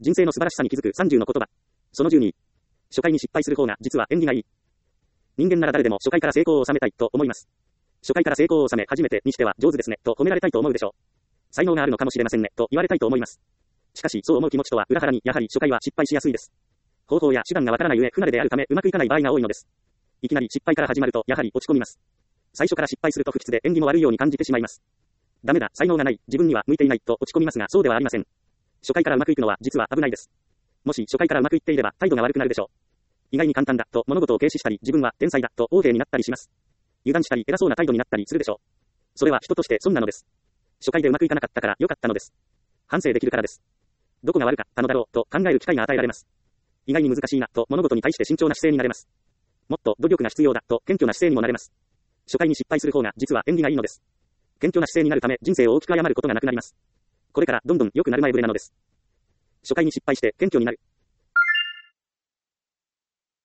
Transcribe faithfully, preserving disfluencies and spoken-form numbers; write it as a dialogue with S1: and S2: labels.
S1: 人生の素晴らしさに気づくさんじゅうの言葉。そのじゅうに。初回に失敗する方が実は縁起がいい。人間なら誰でも初回から成功を収めたいと思います。初回から成功を収め初めてにしては上手ですねと褒められたいと思うでしょう。才能があるのかもしれませんねと言われたいと思います。しかしそう思う気持ちとは裏腹にやはり初回は失敗しやすいです。方法や手段がわからない上不慣れであるためうまくいかない場合が多いのです。いきなり失敗から始まるとやはり落ち込みます。最初から失敗すると不吉で縁起も悪いように感じてしまいます。ダメだ、才能がない、自分には向いていないと落ち込みますがそうではありません。初回からうまくいくのは実は危ないです。もし初回からうまくいっていれば態度が悪くなるでしょう。意外に簡単だと物事を軽視したり自分は天才だと大勢になったりします。油断したり偉そうな態度になったりするでしょう。それは人として損なのです。初回でうまくいかなかったから良かったのです。反省できるからです。どこが悪かったのだろうと考える機会が与えられます。意外に難しいなと物事に対して慎重な姿勢になれます。もっと努力が必要だと謙虚な姿勢にもなれます。初回に失敗する方が実は縁起がいいのです。謙虚な姿勢になるため人生を大きく誤ることがなくなります。これからどんどん良くなる前触れなのです。初回に失敗して謙虚になる。